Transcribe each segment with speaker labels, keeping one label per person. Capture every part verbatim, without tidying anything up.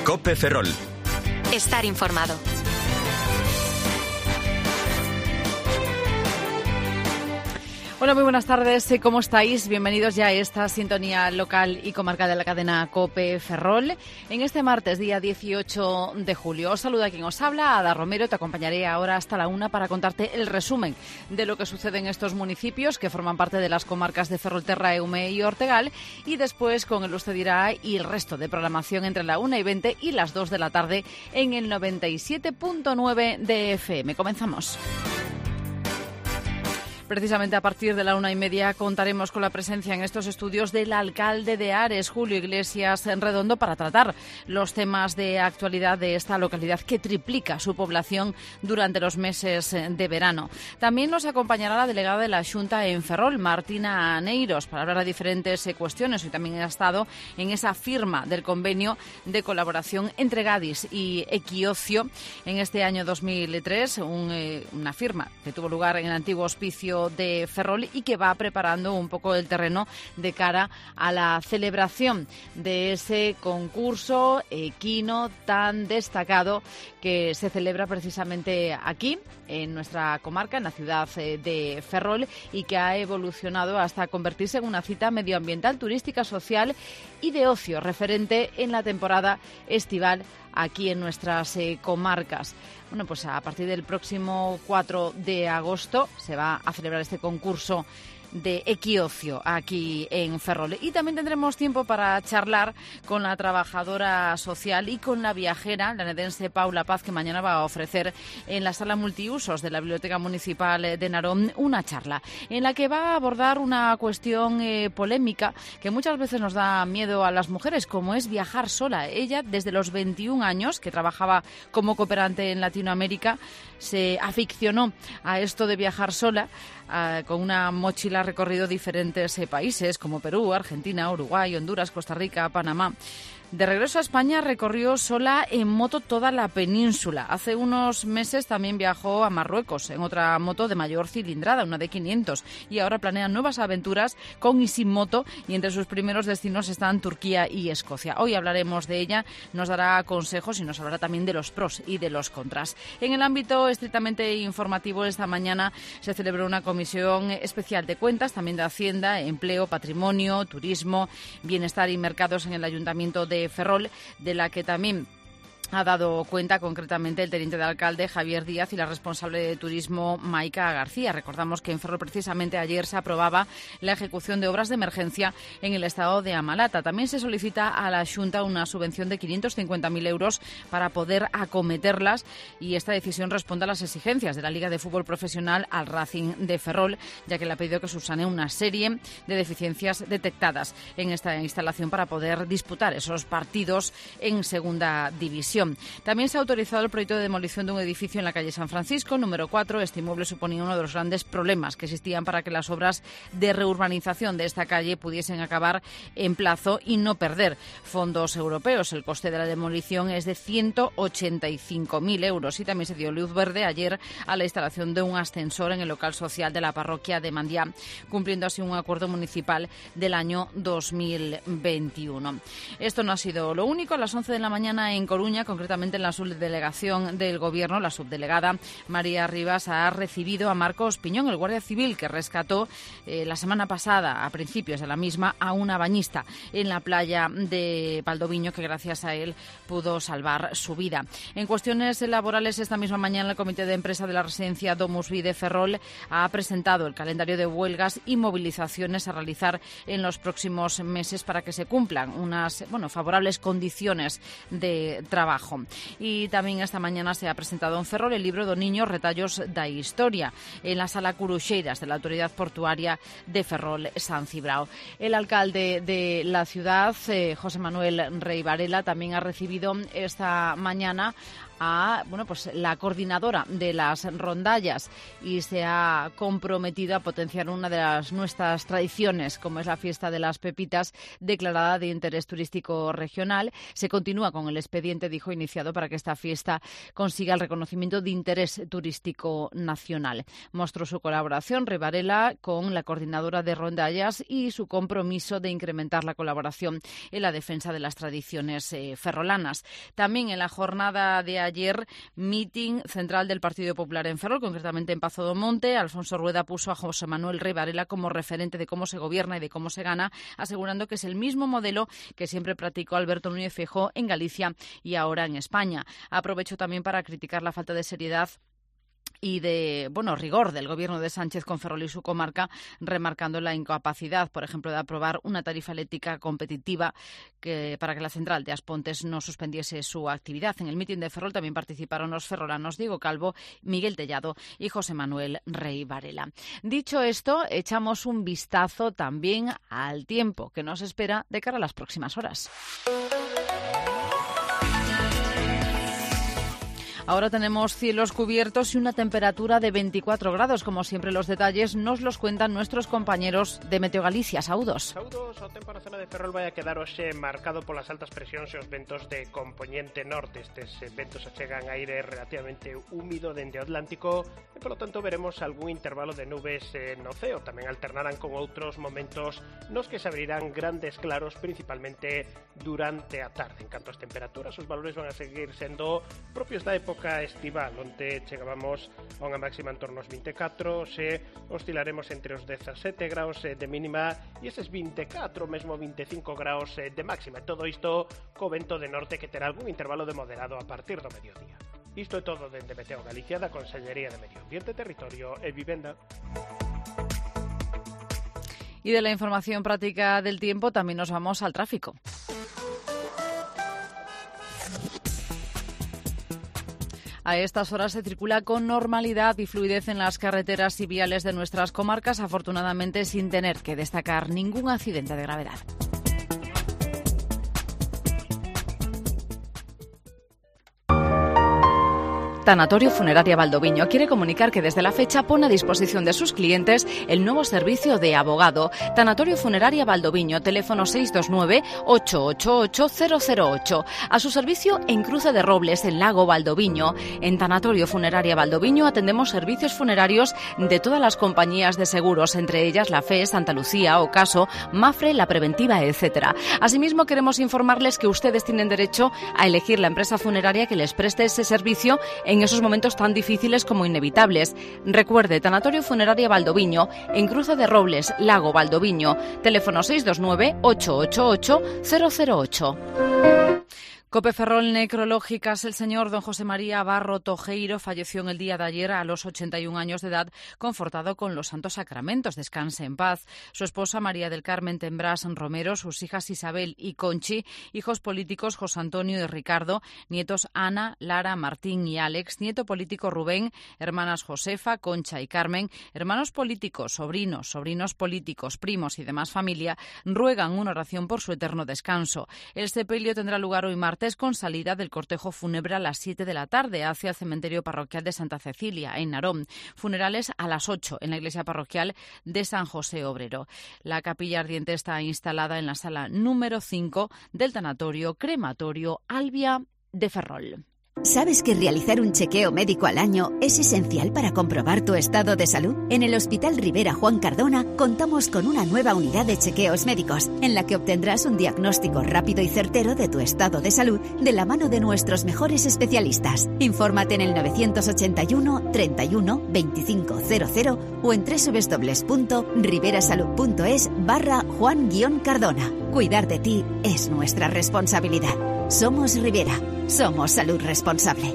Speaker 1: COPE Ferrol.
Speaker 2: Estar informado.
Speaker 3: Hola, muy buenas tardes. ¿Cómo estáis? Bienvenidos ya a esta sintonía local y comarcal de la cadena COPE Ferrol. En este martes, día dieciocho de julio, os saluda quien os habla, Ada Romero. Te acompañaré ahora hasta la una para contarte el resumen de lo que sucede en estos municipios que forman parte de las comarcas de Ferrolterra, Eume y Ortegal. Y después con el Usted Dirá y el resto de programación entre la una y veinte y las dos de la tarde en el noventa y siete punto nueve de F M. Comenzamos. Precisamente a partir de la una y media contaremos con la presencia en estos estudios del alcalde de Ares, Julio Iglesias Redondo, para tratar los temas de actualidad de esta localidad que triplica su población durante los meses de verano. También nos acompañará la delegada de la Xunta en Ferrol, Martina Aneiros, para hablar de diferentes cuestiones. Hoy también ha estado en esa firma del convenio de colaboración entre Gadis y Equiocio en este año dos mil tres, un, eh, una firma que tuvo lugar en el antiguo hospicio de Ferrol y que va preparando un poco el terreno de cara a la celebración de ese concurso equino tan destacado que se celebra precisamente aquí, en nuestra comarca, en la ciudad de Ferrol, y que ha evolucionado hasta convertirse en una cita medioambiental, turística, social y de ocio, referente en la temporada estival aquí en nuestras eh, comarcas. Bueno, pues a partir del próximo cuatro de agosto se va a celebrar este concurso de Equiocio aquí en Ferrol. Y también tendremos tiempo para charlar con la trabajadora social y con la viajera lanedense Paula Paz, que mañana va a ofrecer en la sala multiusos de la Biblioteca Municipal de Narón una charla en la que va a abordar una cuestión eh, polémica que muchas veces nos da miedo a las mujeres, como es viajar sola. Ella, desde los veintiún años, que trabajaba como cooperante en Latinoamérica, se aficionó a esto de viajar sola, Uh, con una mochila ha recorrido diferentes eh, países como Perú, Argentina, Uruguay, Honduras, Costa Rica, Panamá. De regreso a España recorrió sola en moto toda la península. Hace unos meses también viajó a Marruecos en otra moto de mayor cilindrada, una de quinientos, y ahora planea nuevas aventuras con y sin moto, y entre sus primeros destinos están Turquía y Escocia. Hoy hablaremos de ella, nos dará consejos y nos hablará también de los pros y de los contras. En el ámbito estrictamente informativo, esta mañana se celebró una comisión especial de cuentas, también de Hacienda, Empleo, Patrimonio, Turismo, Bienestar y Mercados en el Ayuntamiento de Ferrol, de la que también ha dado cuenta concretamente el teniente de alcalde Javier Díaz y la responsable de turismo Maica García. Recordamos que en Ferrol precisamente ayer se aprobaba la ejecución de obras de emergencia en el estado de Amalata. También se solicita a la Xunta una subvención de quinientos cincuenta mil euros para poder acometerlas, y esta decisión responde a las exigencias de la Liga de Fútbol Profesional al Racing de Ferrol, ya que le ha pedido que subsane una serie de deficiencias detectadas en esta instalación para poder disputar esos partidos en segunda división. También se ha autorizado el proyecto de demolición de un edificio en la calle San Francisco, número cuatro. Este inmueble suponía uno de los grandes problemas que existían para que las obras de reurbanización de esta calle pudiesen acabar en plazo y no perder fondos europeos. El coste de la demolición es de ciento ochenta y cinco mil euros, y también se dio luz verde ayer a la instalación de un ascensor en el local social de la parroquia de Mandiá, cumpliendo así un acuerdo municipal del año dos mil veintiuno. Esto no ha sido lo único. A las once de la mañana en Coruña, concretamente en la subdelegación del Gobierno, la subdelegada María Rivas ha recibido a Marcos Piñón, el guardia civil que rescató eh, la semana pasada, a principios de la misma, a una bañista en la playa de Valdoviño, que gracias a él pudo salvar su vida. En cuestiones laborales, esta misma mañana el Comité de Empresa de la Residencia Domus Vi de Ferrol ha presentado el calendario de huelgas y movilizaciones a realizar en los próximos meses para que se cumplan unas bueno, favorables condiciones de trabajo. Y también esta mañana se ha presentado en Ferrol el libro do Niño, Retallos da Historia, en la Sala Curuxeiras de la Autoridad Portuaria de Ferrol San Cibrao. El alcalde de la ciudad, eh, José Manuel Rey Varela, también ha recibido esta mañana a bueno, pues la coordinadora de las rondallas y se ha comprometido a potenciar una de las nuestras tradiciones, como es la fiesta de las pepitas, declarada de interés turístico regional. Se continúa con el expediente, dijo, iniciado para que esta fiesta consiga el reconocimiento de interés turístico nacional. Mostró su colaboración Rey Varela con la coordinadora de rondallas y su compromiso de incrementar la colaboración en la defensa de las tradiciones eh, ferrolanas. También en la jornada de ayer, meeting central del Partido Popular en Ferrol, concretamente en Pazo do Monte. Alfonso Rueda puso a José Manuel Rey Varela como referente de cómo se gobierna y de cómo se gana, asegurando que es el mismo modelo que siempre practicó Alberto Núñez Feijóo en Galicia y ahora en España. Aprovecho también para criticar la falta de seriedad y de bueno rigor del gobierno de Sánchez con Ferrol y su comarca, remarcando la incapacidad, por ejemplo, de aprobar una tarifa eléctrica competitiva que para que la central de Aspontes no suspendiese su actividad. En el mitin de Ferrol también participaron los ferrolanos Diego Calvo, Miguel Tellado y José Manuel Rey Varela. Dicho esto, echamos un vistazo también al tiempo que nos espera de cara a las próximas horas. Ahora tenemos cielos cubiertos y una temperatura de veinticuatro grados. Como siempre, los detalles nos los cuentan nuestros compañeros de Meteo Galicia. Saúdos.
Speaker 1: Saúdos, o tempo na zona de Ferrol vai a quedar hoxe marcado polas altas presións e os ventos de compoñente norte. Estes ventos achegan aire relativamente húmido dende o Atlántico e, polo tanto, veremos algún intervalo de nubes no ceo. Tamén alternarán con outros momentos nos que se abrirán grandes claros, principalmente durante a tarde. En canto ás temperaturas, os valores van a seguir sendo propios da época estival, onde chegábamos a unha máxima en torno aos vinte e catro, se oscilaremos entre os dezasete graus de mínima e eses vinte e catro, mesmo vinte e cinco graus de máxima. Todo isto co vento de norte que terá algún intervalo de moderado a partir do mediodía. Isto é todo dende Meteo Galicia, da Consellería de Medio Ambiente, Territorio e Vivenda.
Speaker 3: Y de la información práctica del tiempo también nos vamos al tráfico. A estas horas se circula con normalidad y fluidez en las carreteras y viales de nuestras comarcas, afortunadamente sin tener que destacar ningún accidente de gravedad. Tanatorio Funeraria Valdoviño quiere comunicar que desde la fecha pone a disposición de sus clientes el nuevo servicio de abogado. Tanatorio Funeraria Valdoviño, teléfono seis dos nueve, ocho ocho ocho, cero cero ocho. A su servicio en Cruce de Robles, en Lago Valdoviño. En Tanatorio Funeraria Valdoviño atendemos servicios funerarios de todas las compañías de seguros, entre ellas la F E, Santa Lucía, Ocaso, Mafre, La Preventiva, etcétera. Asimismo, queremos informarles que ustedes tienen derecho a elegir la empresa funeraria que les preste ese servicio en esos momentos tan difíciles como inevitables. Recuerde, Tanatorio Funeraria Valdoviño, en Cruce de Robles, Lago Valdoviño, teléfono seis dos nueve, ocho ocho ocho, cero cero ocho. Cope Ferrol Necrológicas. El señor don José María Barro Tojeiro falleció en el día de ayer a los ochenta y un años de edad, confortado con los santos sacramentos. Descanse en paz. Su esposa María del Carmen Tembrás Romero, sus hijas Isabel y Conchi, hijos políticos José Antonio y Ricardo, nietos Ana, Lara, Martín y Alex, nieto político Rubén, hermanas Josefa, Concha y Carmen, hermanos políticos, sobrinos, sobrinos políticos, primos y demás familia, ruegan una oración por su eterno descanso. El sepelio tendrá lugar hoy martes con salida del cortejo fúnebre a las siete de la tarde hacia el cementerio parroquial de Santa Cecilia, en Narón. Funerales a las ocho en la iglesia parroquial de San José Obrero. La capilla ardiente está instalada en la sala número cinco del tanatorio crematorio Albia de Ferrol.
Speaker 4: ¿Sabes que realizar un chequeo médico al año es esencial para comprobar tu estado de salud? En el Hospital Rivera Juan Cardona contamos con una nueva unidad de chequeos médicos en la que obtendrás un diagnóstico rápido y certero de tu estado de salud de la mano de nuestros mejores especialistas. Infórmate en el novecientos ochenta y uno, treinta y uno, veinticinco cero cero o en doble u doble u doble u punto riverasalud punto es barra Juan Cardona. Cuidar de ti es nuestra responsabilidad. Somos Rivera. Somos salud responsable.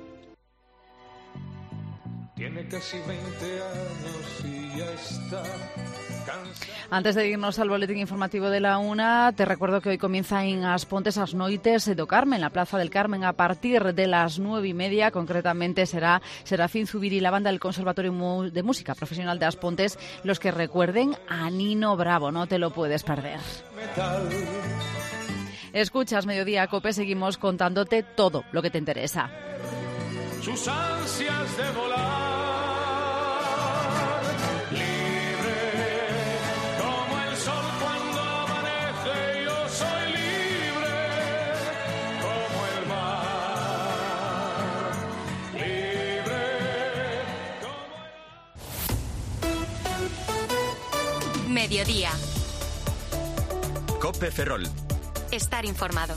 Speaker 5: Tiene casi veinte años y ya está cansado.
Speaker 3: Antes de irnos al boletín informativo de la una, te recuerdo que hoy comienza en Aspontes as Noites do Carmen, la Plaza del Carmen, a partir de las nueve y media. Concretamente será Serafín Zubiri y la banda del Conservatorio de Música Profesional de Aspontes los que recuerden a Nino Bravo. No te lo puedes perder.
Speaker 5: Metal.
Speaker 3: Escuchas Mediodía Cope, seguimos contándote todo lo que te interesa.
Speaker 5: sus ansias de volar, libre como el sol cuando amanece. Yo soy libre como el mar, libre como el...
Speaker 2: Mediodía.
Speaker 6: COPE Ferrol.
Speaker 2: Estar informado.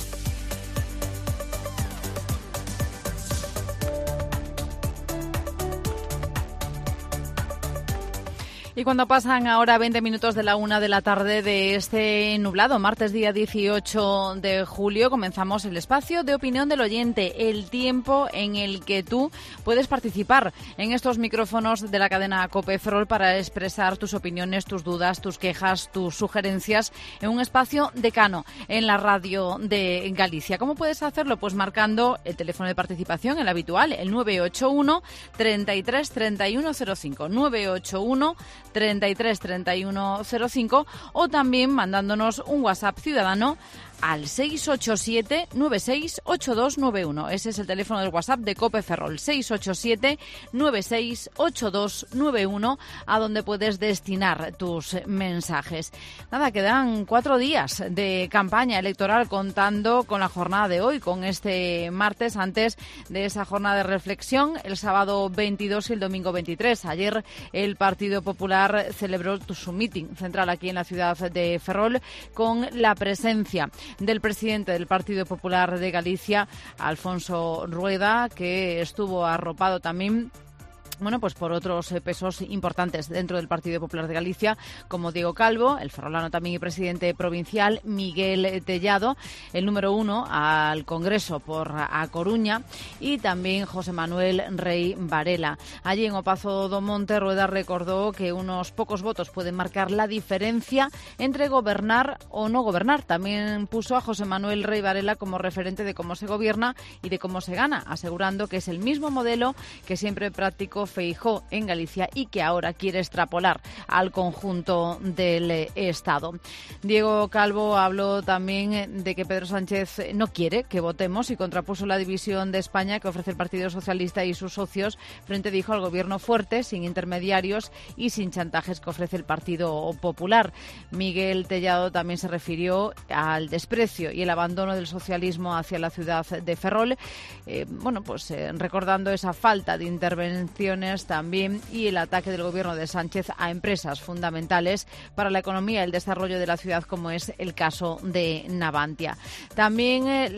Speaker 3: Y cuando pasan ahora veinte minutos de la una de la tarde de este nublado martes día dieciocho de julio, comenzamos el espacio de opinión del oyente, el tiempo en el que tú puedes participar en estos micrófonos de la cadena COPE Ferrol para expresar tus opiniones, tus dudas, tus quejas, tus sugerencias en un espacio decano en la radio de Galicia. ¿Cómo puedes hacerlo? Pues marcando el teléfono de participación, el habitual, el nueve ocho uno, treinta y tres, treinta y uno cero cinco, nueve ocho uno, treinta y tres, treinta y uno cero cinco, o también mandándonos un WhatsApp ciudadano al seis ocho siete, nueve seis, ocho dos nueve uno. Ese es el teléfono del WhatsApp de COPE Ferrol, seis ocho siete, nueve seis, ocho dos nueve uno, a donde puedes destinar tus mensajes. Nada, quedan cuatro días de campaña electoral contando con la jornada de hoy, con este martes, antes de esa jornada de reflexión, el sábado veintidós y el domingo veintitrés. Ayer el Partido Popular celebró su meeting central aquí en la ciudad de Ferrol con la presencia del presidente del Partido Popular de Galicia, Alfonso Rueda, que estuvo arropado también Bueno, pues por otros eh, pesos importantes dentro del Partido Popular de Galicia, como Diego Calvo, el ferrolano también y presidente provincial, Miguel Tellado, el número uno al Congreso por A Coruña, y también José Manuel Rey Varela. Allí en Opazo do Monte, Rueda recordó que unos pocos votos pueden marcar la diferencia entre gobernar o no gobernar. También puso a José Manuel Rey Varela como referente de cómo se gobierna y de cómo se gana, asegurando que es el mismo modelo que siempre practicó Feijóo en Galicia y que ahora quiere extrapolar al conjunto del Estado. Diego Calvo habló también de que Pedro Sánchez no quiere que votemos y contrapuso la división de España que ofrece el Partido Socialista y sus socios frente, dijo, al gobierno fuerte, sin intermediarios y sin chantajes que ofrece el Partido Popular. Miguel Tellado también se refirió al desprecio y el abandono del socialismo hacia la ciudad de Ferrol, eh, bueno, pues eh, recordando esa falta de intervención también y el ataque del gobierno de Sánchez a empresas fundamentales para la economía y el desarrollo de la ciudad, como es el caso de Navantia. También eh,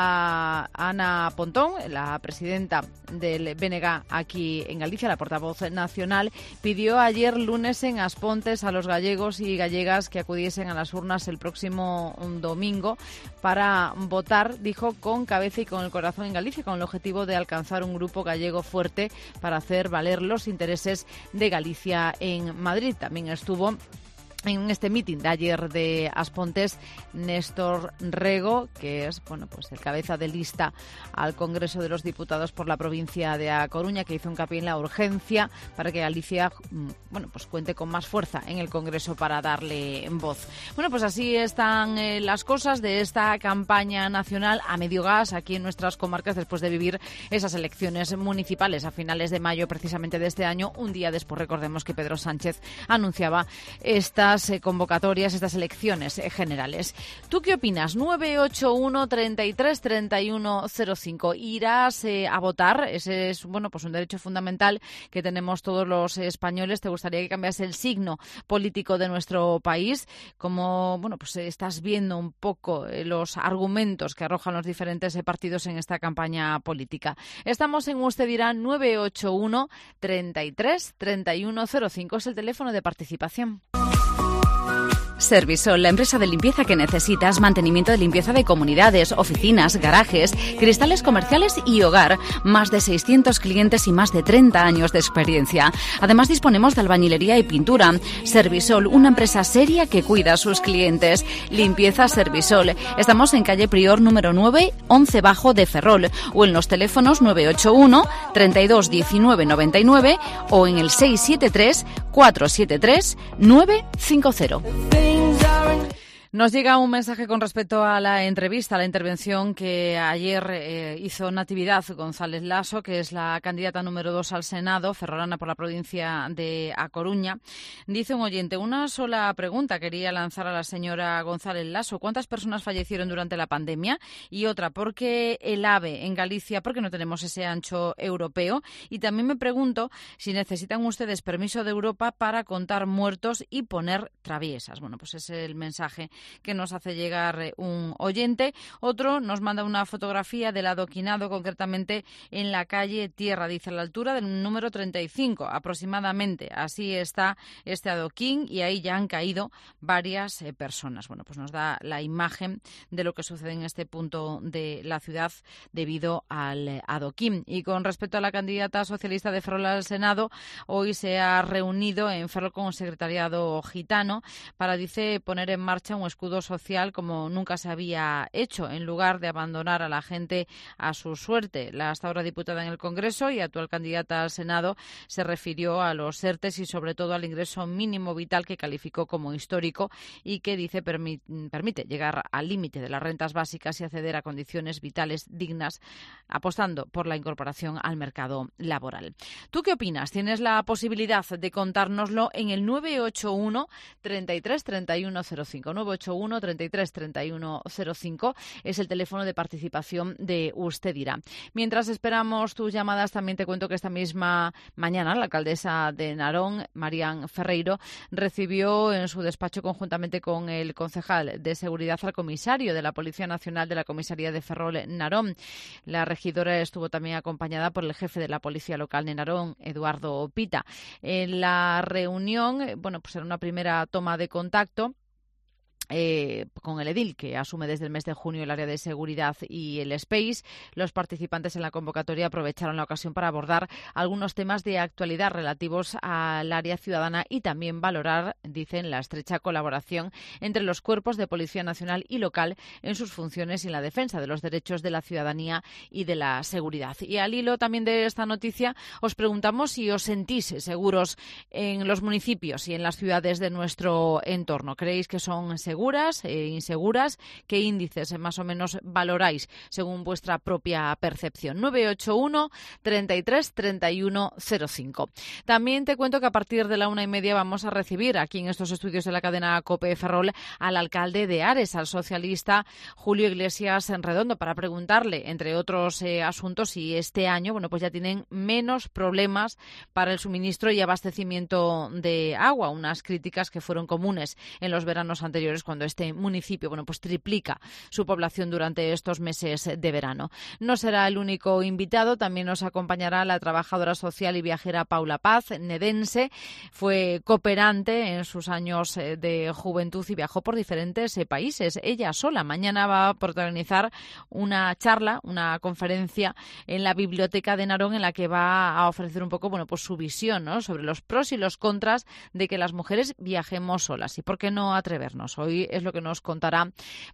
Speaker 3: la Ana Pontón, la presidenta del B N G aquí en Galicia, la portavoz nacional, pidió ayer lunes en Aspontes a los gallegos y gallegas que acudiesen a las urnas el próximo domingo para votar, dijo, con cabeza y con el corazón en Galicia, con el objetivo de alcanzar un grupo gallego fuerte para hacer valer los intereses de Galicia en Madrid. También estuvo en este mitin de ayer de Aspontes Néstor Rego, que es, bueno, pues el cabeza de lista al Congreso de los Diputados por la provincia de A Coruña, que hizo hincapié en la urgencia para que Galicia, bueno, pues cuente con más fuerza en el Congreso para darle voz. Bueno, pues así están eh, las cosas de esta campaña nacional a medio gas aquí en nuestras comarcas, después de vivir esas elecciones municipales a finales de mayo precisamente de este año, un día después, recordemos, que Pedro Sánchez anunciaba esta convocatorias, estas elecciones generales. ¿Tú qué opinas? nueve ocho uno, treinta y tres, treinta y uno cero cinco. ¿Irás eh, a votar? Ese es, bueno, pues un derecho fundamental que tenemos todos los españoles. ¿Te gustaría que cambiase el signo político de nuestro país? Como, bueno, pues estás viendo un poco eh, los argumentos que arrojan los diferentes eh, partidos en esta campaña política. Estamos en Usted Dirá, nueve ocho uno, treinta y tres, treinta y uno cero cinco. Es el teléfono de participación.
Speaker 7: Servisol, la empresa de limpieza que necesitas, mantenimiento de limpieza de comunidades, oficinas, garajes, cristales comerciales y hogar. Más de seiscientos clientes y más de treinta años de experiencia. Además, disponemos de albañilería y pintura. Servisol, una empresa seria que cuida a sus clientes. Limpieza Servisol. Estamos en calle Prior número nueve, once bajo de Ferrol, o en los teléfonos nueve ocho uno, treinta y dos, diecinueve, noventa y nueve o en el seis siete tres, cuatro siete tres, nueve cinco cero.
Speaker 3: Nos llega un mensaje con respecto a la entrevista, a la intervención que ayer eh, hizo Natividad González Laso, que es la candidata número dos al Senado, ferrolana por la provincia de A Coruña. Dice un oyente, una sola pregunta quería lanzar a la señora González Laso. ¿Cuántas personas fallecieron durante la pandemia? Y otra, ¿por qué el AVE en Galicia? ¿Por qué no tenemos ese ancho europeo? Y también me pregunto si necesitan ustedes permiso de Europa para contar muertos y poner traviesas. Bueno, pues ese es el mensaje que nos hace llegar un oyente. Otro nos manda una fotografía del adoquinado, concretamente en la calle Tierra, dice, a la altura del número treinta y cinco aproximadamente. Así está este adoquín y ahí ya han caído varias eh, personas. Bueno, pues nos da la imagen de lo que sucede en este punto de la ciudad debido al eh, adoquín. Y con respecto a la candidata socialista de Ferrol al Senado, hoy se ha reunido en Ferrol con un secretariado gitano para, dice, poner en marcha un escudo social como nunca se había hecho, en lugar de abandonar a la gente a su suerte. La hasta ahora diputada en el Congreso y actual candidata al Senado se refirió a los ERTES y sobre todo al ingreso mínimo vital, que calificó como histórico y que, dice, permi- permite llegar al límite de las rentas básicas y acceder a condiciones vitales dignas, apostando por la incorporación al mercado laboral. ¿Tú qué opinas? Tienes la posibilidad de contárnoslo en el nueve ocho uno, treinta y tres, treinta y uno cero cinco. nueve ocho uno, treinta y tres, treinta y uno cero cinco es el teléfono de participación de Usted Dirá. Mientras esperamos tus llamadas, también te cuento que esta misma mañana la alcaldesa de Narón, Marián Ferreiro, recibió en su despacho conjuntamente con el concejal de Seguridad al comisario de la Policía Nacional de la Comisaría de Ferrol Narón. La regidora estuvo también acompañada por el jefe de la Policía Local de Narón, Eduardo Pita. En la reunión, bueno, pues era una primera toma de contacto Eh, con el edil, que asume desde el mes de junio el área de seguridad y el Space. Los participantes en la convocatoria aprovecharon la ocasión para abordar algunos temas de actualidad relativos al área ciudadana y también valorar, dicen, la estrecha colaboración entre los cuerpos de Policía Nacional y local en sus funciones y en la defensa de los derechos de la ciudadanía y de la seguridad. Y al hilo también de esta noticia, os preguntamos si os sentís seguros en los municipios y en las ciudades de nuestro entorno. ¿Creéis que son seguros? seguras e inseguras? ¿Qué índices eh, más o menos valoráis según vuestra propia percepción? nueve ocho uno, treinta y tres, treinta y uno cero cinco. También te cuento que a partir de la una y media vamos a recibir aquí en estos estudios de la cadena COPE Ferrol al alcalde de Ares, al socialista Julio Iglesias Redondo, para preguntarle, entre otros eh, asuntos, si este año, bueno, pues ya tienen menos problemas para el suministro y abastecimiento de agua, unas críticas que fueron comunes en los veranos anteriores, cuando este municipio, bueno, pues triplica su población durante estos meses de verano. No será el único invitado, también nos acompañará la trabajadora social y viajera Paula Paz, nedense. Fue cooperante en sus años de juventud y viajó por diferentes países, ella sola. Mañana va a protagonizar una charla, una conferencia en la Biblioteca de Narón, en la que va a ofrecer un poco, bueno, pues su visión, ¿no?, sobre los pros y los contras de que las mujeres viajemos solas y por qué no atrevernos. Hoy es lo que nos contará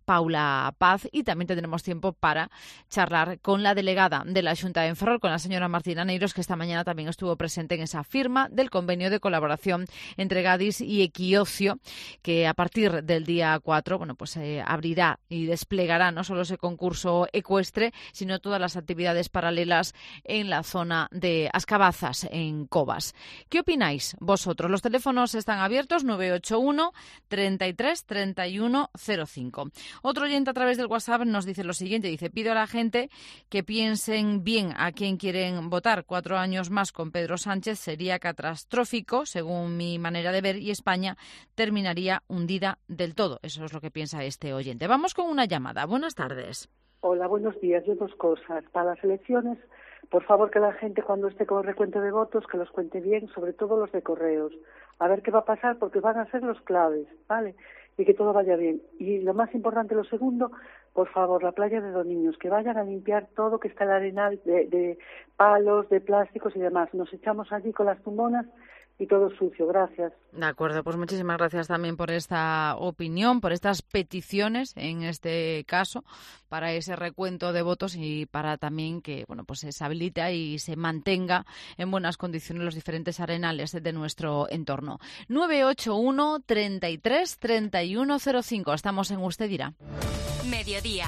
Speaker 3: Paula Paz y también tendremos tiempo para charlar con la delegada de la Xunta en Ferrol, con la señora Martina Neiros, que esta mañana también estuvo presente en esa firma del convenio de colaboración entre Gadis y Equiocio, que a partir del día cuatro, bueno, pues eh, abrirá y desplegará no solo ese concurso ecuestre, sino todas las actividades paralelas en la zona de Ascabazas, en Cobas. ¿Qué opináis vosotros? Los teléfonos están abiertos, nueve ocho uno, treinta y tres, treinta y uno cero cinco. Otro oyente a través del WhatsApp nos dice lo siguiente, dice: pido a la gente que piensen bien a quién quieren votar. Cuatro años más con Pedro Sánchez sería catastrófico, según mi manera de ver, y España terminaría hundida del todo. Eso es lo que piensa este oyente. Vamos con una llamada. Buenas tardes.
Speaker 6: Hola, buenos días. Yo dos cosas. Para las elecciones, por favor, que la gente, cuando esté con el recuento de votos, que los cuente bien, sobre todo los de correos. A ver qué va a pasar, porque van a ser los claves, ¿vale? Y que todo vaya bien. Y lo más importante, lo segundo, por favor, la playa de Dos Niños, que vayan a limpiar todo que está el arenal de, de palos, de plásticos y demás. Nos echamos allí con las tumbonas y todo sucio. Gracias.
Speaker 3: De acuerdo, pues muchísimas gracias también por esta opinión, por estas peticiones, en este caso, para ese recuento de votos y para también que, bueno, pues se habilite y se mantenga en buenas condiciones los diferentes arenales de nuestro entorno. nueve ocho uno, treinta y tres, treinta y uno cero cinco. Estamos en Usted Dirá.
Speaker 2: Mediodía.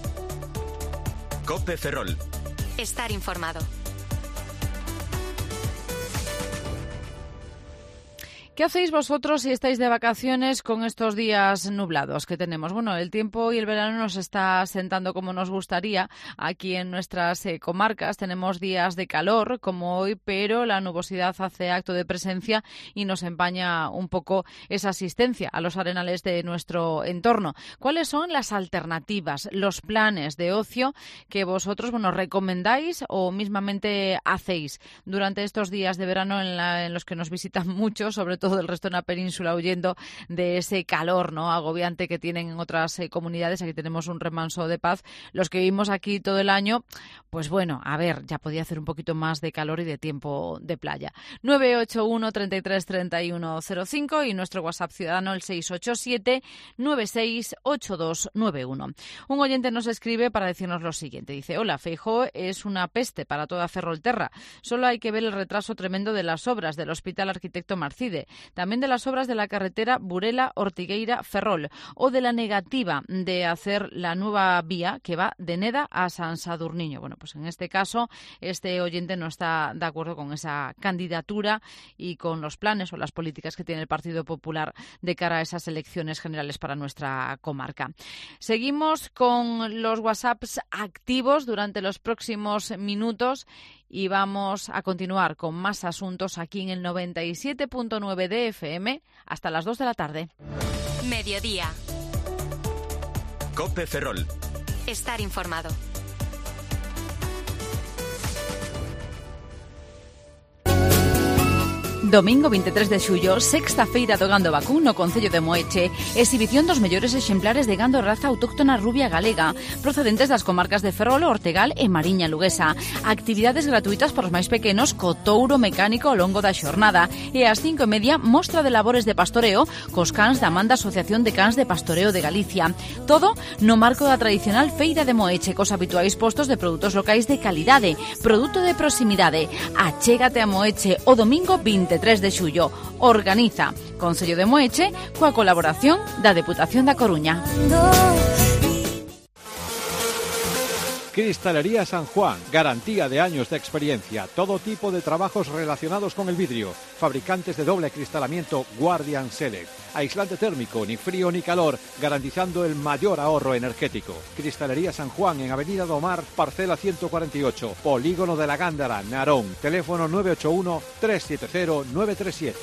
Speaker 8: COPE Ferrol.
Speaker 2: Estar informado.
Speaker 3: ¿Qué hacéis vosotros si estáis de vacaciones con estos días nublados que tenemos? Bueno, el tiempo y el verano nos está sentando como nos gustaría. Aquí en nuestras eh, comarcas tenemos días de calor como hoy, pero la nubosidad hace acto de presencia y nos empaña un poco esa asistencia a los arenales de nuestro entorno. ¿Cuáles son las alternativas, los planes de ocio que vosotros, bueno, recomendáis o mismamente hacéis durante estos días de verano en, la, en los que nos visitan mucho, sobre todo del resto de la península, huyendo de ese calor, ¿no?, agobiante que tienen en otras eh, comunidades? Aquí tenemos un remanso de paz. Los que vivimos aquí todo el año, pues bueno, a ver, ya podía hacer un poquito más de calor y de tiempo de playa. nueve ocho uno, treinta y tres, treinta y uno cero cinco y nuestro WhatsApp ciudadano el seis ocho siete, nueve seis ocho dos nueve uno. Un oyente nos escribe para decirnos lo siguiente. Dice: hola, Feijóo es una peste para toda Ferrolterra. Solo hay que ver el retraso tremendo de las obras del Hospital Arquitecto Marcide, también de las obras de la carretera Burela-Ortigueira-Ferrol o de la negativa de hacer la nueva vía que va de Neda a San Sadurniño. Bueno, pues en este caso este oyente no está de acuerdo con esa candidatura y con los planes o las políticas que tiene el Partido Popular de cara a esas elecciones generales para nuestra comarca. Seguimos con los WhatsApps activos durante los próximos minutos y vamos a continuar con más asuntos aquí en el noventa y siete punto nueve de F M hasta las dos de la tarde.
Speaker 2: Mediodía.
Speaker 8: COPE Ferrol.
Speaker 2: Estar informado.
Speaker 7: Domingo veintitrés de xullo, sexta feira do gando vacún no Concello de Moeche, exhibición dos mellores exemplares de gando raza autóctona rubia galega, procedentes das comarcas de Ferrol, Ortegal e Mariña Luguesa. Actividades gratuitas para os máis pequenos co touro mecánico ao longo da xornada. E ás cinco e media, mostra de labores de pastoreo cos cans da Manda Asociación de Cans de Pastoreo de Galicia. Todo no marco da tradicional feira de Moeche, cos habituais postos de produtos locais de calidade, produto de proximidade. Achégate a Moeche o domingo veintitrés de xullo. Organiza Concello de Moeche coa colaboración da Deputación da Coruña.
Speaker 9: Cristalería San Juan, garantía de años de experiencia, todo tipo de trabajos relacionados con el vidrio, fabricantes de doble acristalamiento Guardian Select, aislante térmico, ni frío ni calor, garantizando el mayor ahorro energético. Cristalería San Juan en Avenida do Mar, parcela ciento cuarenta y ocho, Polígono de la Gándara, Narón, teléfono nueve ocho uno, tres siete cero, nueve tres siete.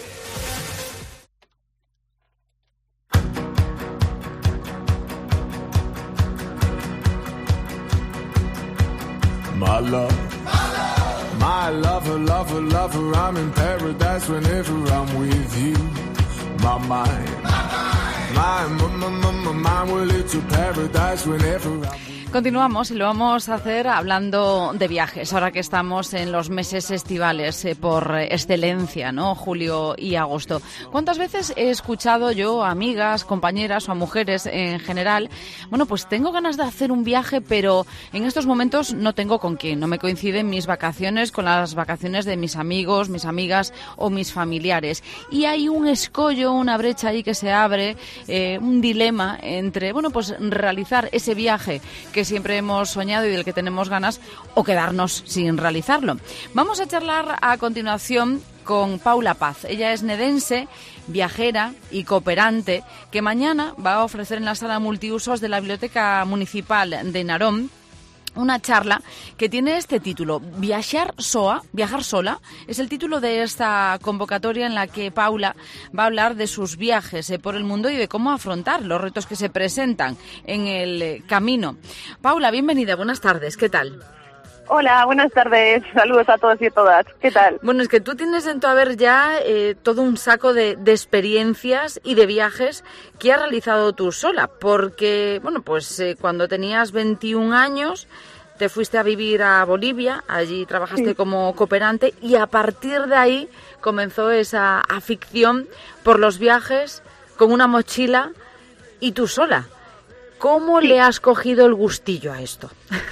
Speaker 5: My love, my lover, lover, lover, I'm in paradise whenever I'm with you. My mind, my mind, my, my, my mind, well, it's a paradise whenever I'm with you.
Speaker 3: Continuamos y lo vamos a hacer hablando de viajes, ahora que estamos en los meses estivales eh, por excelencia, ¿no? Julio y agosto. ¿Cuántas veces he escuchado yo a amigas, compañeras o a mujeres en general, bueno, pues tengo ganas de hacer un viaje, pero en estos momentos no tengo con quién, no me coinciden mis vacaciones con las vacaciones de mis amigos, mis amigas o mis familiares? Y hay un escollo, una brecha ahí que se abre, eh, un dilema entre, bueno, pues realizar ese viaje que siempre hemos soñado y del que tenemos ganas, o quedarnos sin realizarlo. Vamos a charlar a continuación con Paula Paz. Ella es nedense, viajera y cooperante, que mañana va a ofrecer en la sala multiusos de la Biblioteca Municipal de Narón una charla que tiene este título, Viajar soa, Viajar sola, es el título de esta convocatoria en la que Paula va a hablar de sus viajes eh, por el mundo y de cómo afrontar los retos que se presentan en el eh, camino. Paula, bienvenida, buenas tardes, ¿qué tal?
Speaker 10: Hola, buenas tardes, saludos a todos y a todas, ¿qué tal?
Speaker 3: Bueno, es que tú tienes en tu haber ya eh, todo un saco de, de experiencias y de viajes que has realizado tú sola, porque, bueno, pues eh, cuando tenías veintiún años te fuiste a vivir a Bolivia, allí trabajaste sí. como cooperante y a partir de ahí comenzó esa afición por los viajes con una mochila y tú sola. ¿Cómo sí. le has cogido el gustillo a esto?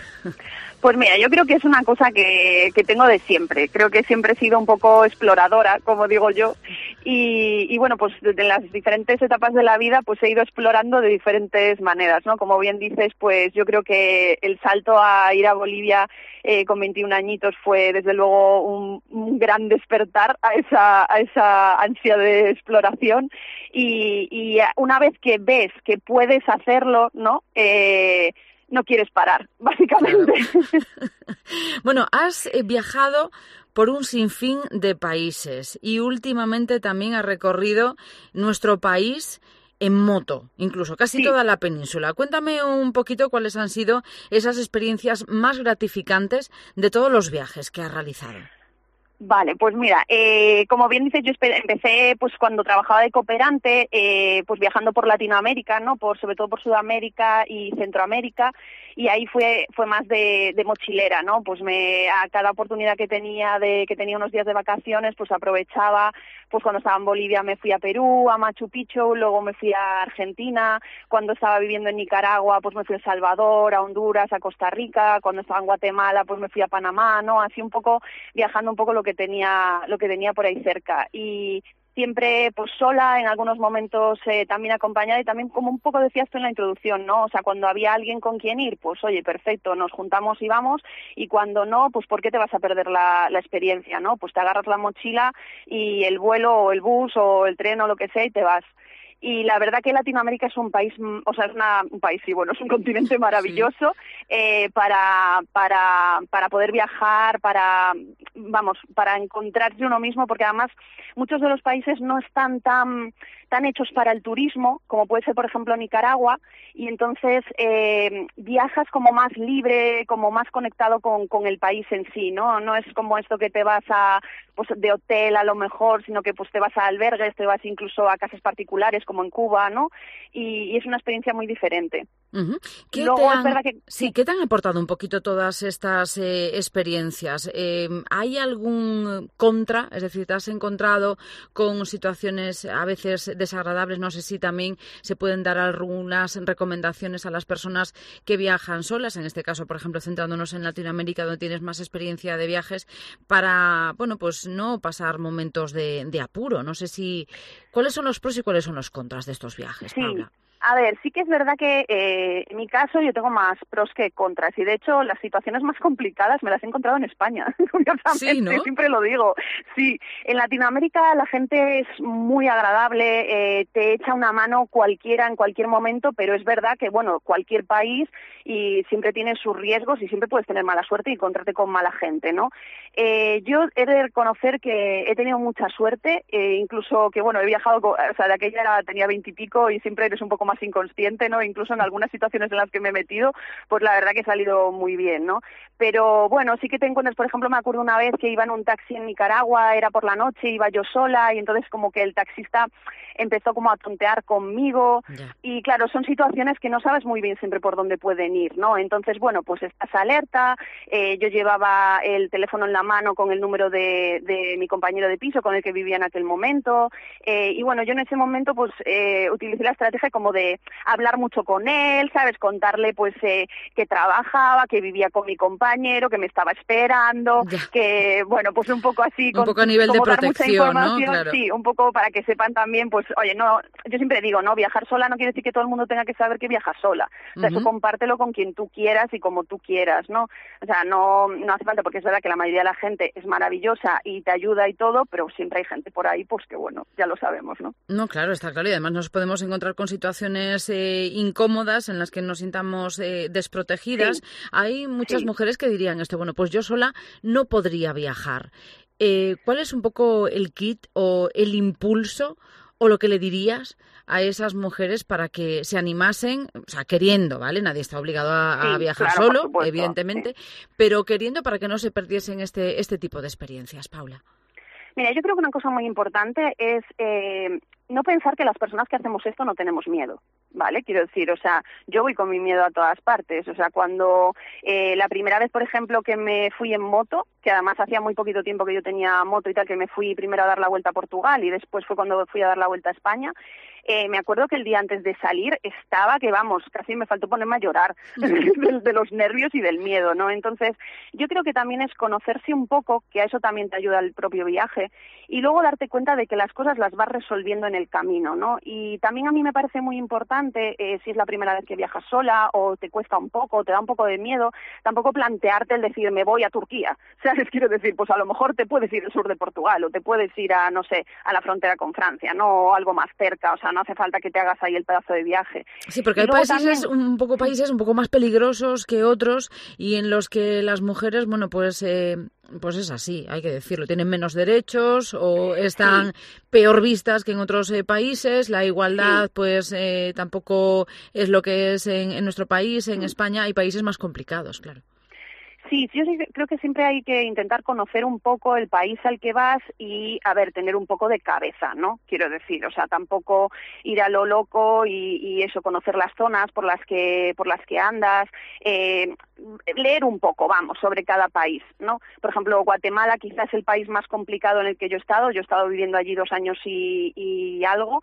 Speaker 10: Pues mira, yo creo que es una cosa que, que tengo de siempre. Creo que siempre he sido un poco exploradora, como digo yo. Y, y bueno, pues desde las diferentes etapas de la vida pues he ido explorando de diferentes maneras, ¿no? Como bien dices, pues yo creo que el salto a ir a Bolivia eh, con veintiún añitos fue desde luego un, un gran despertar a esa, a esa ansia de exploración. Y, y una vez que ves que puedes hacerlo, ¿no? Eh, no quieres parar, básicamente.
Speaker 3: Claro. Bueno, has viajado por un sinfín de países y últimamente también has recorrido nuestro país en moto, incluso casi sí. toda la península. Cuéntame un poquito cuáles han sido esas experiencias más gratificantes de todos los viajes que has realizado.
Speaker 10: Vale, pues mira, eh, como bien dices, yo empecé pues cuando trabajaba de cooperante, eh, pues viajando por Latinoamérica, ¿no? Por sobre todo por Sudamérica y Centroamérica, y ahí fue fue más de, de mochilera, ¿no? Pues me a cada oportunidad que tenía de que tenía unos días de vacaciones, pues aprovechaba, pues cuando estaba en Bolivia me fui a Perú, a Machu Picchu, luego me fui a Argentina, cuando estaba viviendo en Nicaragua, pues me fui a El Salvador, a Honduras, a Costa Rica, cuando estaba en Guatemala, pues me fui a Panamá, ¿no? Así un poco viajando un poco lo que tenía lo que tenía por ahí cerca y siempre pues sola, en algunos momentos eh, también acompañada y también como un poco decías tú en la introducción, ¿no? O sea, cuando había alguien con quien ir, pues oye, perfecto, nos juntamos y vamos, y cuando no, pues ¿por qué te vas a perder la, la experiencia, no? Pues te agarras la mochila y el vuelo o el bus o el tren o lo que sea y te vas. Y la verdad que Latinoamérica es un país, o sea, es una, un país, sí, bueno, es un continente maravilloso sí. eh, para, para, para poder viajar, para, vamos, para encontrarse uno mismo, porque además muchos de los países no están tan, tan hechos para el turismo, como puede ser, por ejemplo, Nicaragua, y entonces eh, viajas como más libre, como más conectado con, con el país en sí, ¿no? No es como esto que te vas a, pues, de hotel a lo mejor, sino que pues te vas a albergues, te vas incluso a casas particulares, como en Cuba, ¿no? Y, y es una experiencia muy diferente.
Speaker 3: Uh-huh. ¿Qué
Speaker 10: Luego,
Speaker 3: te han,
Speaker 10: es verdad que,
Speaker 3: sí, ¿qué te han aportado un poquito todas estas eh, experiencias? Eh, ¿Hay algún contra? Es decir, ¿te has encontrado con situaciones a veces desagradables? No sé si también se pueden dar algunas recomendaciones a las personas que viajan solas, en este caso, por ejemplo, centrándonos en Latinoamérica, donde tienes más experiencia de viajes, para, bueno, pues no pasar momentos de, de apuro. No sé si... ¿Cuáles son los pros y cuáles son los contras de estos viajes,
Speaker 10: sí.
Speaker 3: Paula?
Speaker 10: A ver, sí que es verdad que eh, en mi caso yo tengo más pros que contras y de hecho las situaciones más complicadas me las he encontrado en España, curiosamente, sí, ¿no? Siempre lo digo. Sí, en Latinoamérica la gente es muy agradable, eh, te echa una mano cualquiera en cualquier momento, pero es verdad que, bueno, cualquier país y siempre tiene sus riesgos y siempre puedes tener mala suerte y encontrarte con mala gente, ¿no? Eh, yo he de reconocer que he tenido mucha suerte, eh, incluso que, bueno, he viajado, con, o sea, de aquella era, tenía veintipico y siempre eres un poco más inconsciente, ¿no? Incluso en algunas situaciones en las que me he metido, pues la verdad que he salido muy bien, ¿no? Pero bueno, sí que te encuentras, por ejemplo, me acuerdo una vez que iba en un taxi en Nicaragua, era por la noche, iba yo sola y entonces como que el taxista empezó como a tontear conmigo yeah. y claro, son situaciones que no sabes muy bien siempre por dónde pueden ir, ¿no? Entonces, bueno, pues estás alerta, eh, yo llevaba el teléfono en la mano con el número de, de mi compañero de piso con el que vivía en aquel momento eh, y bueno, yo en ese momento pues eh, utilicé la estrategia como de hablar mucho con él, ¿sabes? Contarle pues eh, que trabajaba, que vivía con mi compañero, que me estaba esperando, yeah. que bueno, pues un poco así.
Speaker 3: Un con, poco a nivel de protección, ¿no? Claro.
Speaker 10: Sí, un poco para que sepan también, pues oye, no, yo siempre digo, no, viajar sola no quiere decir que todo el mundo tenga que saber que viajas sola. O sea, uh-huh. eso compártelo con quien tú quieras y como tú quieras, ¿no? O sea, no, no hace falta, porque es verdad que la mayoría de la gente es maravillosa y te ayuda y todo, pero siempre hay gente por ahí, pues que bueno, ya lo sabemos, ¿no?
Speaker 3: No, claro, está claro, y además nos podemos encontrar con situaciones eh, incómodas en las que nos sintamos eh, desprotegidas. Sí. Hay muchas sí. mujeres que dirían esto, bueno, pues yo sola no podría viajar. Eh, ¿Cuál es un poco el kit o el impulso o lo que le dirías a esas mujeres para que se animasen, o sea, queriendo, ¿vale? Nadie está obligado a, sí, a viajar claro, solo, supuesto, evidentemente, sí. pero queriendo para que no se perdiesen este, este tipo de experiencias, Paula.
Speaker 10: Mira, yo creo que una cosa muy importante es eh, no pensar que las personas que hacemos esto no tenemos miedo, ¿vale? Quiero decir, o sea, yo voy con mi miedo a todas partes. O sea, cuando eh, la primera vez, por ejemplo, que me fui en moto, que además hacía muy poquito tiempo que yo tenía moto y tal, que me fui primero a dar la vuelta a Portugal y después fue cuando fui a dar la vuelta a España, eh, me acuerdo que el día antes de salir estaba que, vamos, casi me faltó ponerme a llorar de, de los nervios y del miedo, ¿no? Entonces, yo creo que también es conocerse un poco, que a eso también te ayuda el propio viaje, y luego darte cuenta de que las cosas las vas resolviendo en el camino, ¿no? Y también a mí me parece muy importante, eh, si es la primera vez que viajas sola o te cuesta un poco, o te da un poco de miedo, tampoco plantearte el decir me voy a Turquía, ¿sabes? Quiero decir, pues a lo mejor te puedes ir al sur de Portugal o te puedes ir a, no sé, a la frontera con Francia, ¿no? O algo más cerca, o sea, no hace falta que te hagas ahí el pedazo de viaje.
Speaker 7: Sí, porque hay países también... un poco países un poco más peligrosos que otros y en los que las mujeres, bueno, pues eh, pues es así, hay que decirlo, tienen menos derechos o están sí. peor vistas que en otros eh, países, la igualdad sí. pues eh, tampoco es lo que es en, en nuestro país, en sí. España hay países más complicados, claro.
Speaker 10: Sí, yo sí creo que siempre hay que intentar conocer un poco el país al que vas y, a ver, tener un poco de cabeza, ¿no? Quiero decir, o sea, tampoco ir a lo loco y, y eso, conocer las zonas por las que por las que andas, eh, leer un poco, vamos, sobre cada país, ¿no? Por ejemplo, Guatemala quizás es el país más complicado en el que yo he estado. Yo he estado viviendo allí dos años y, y algo.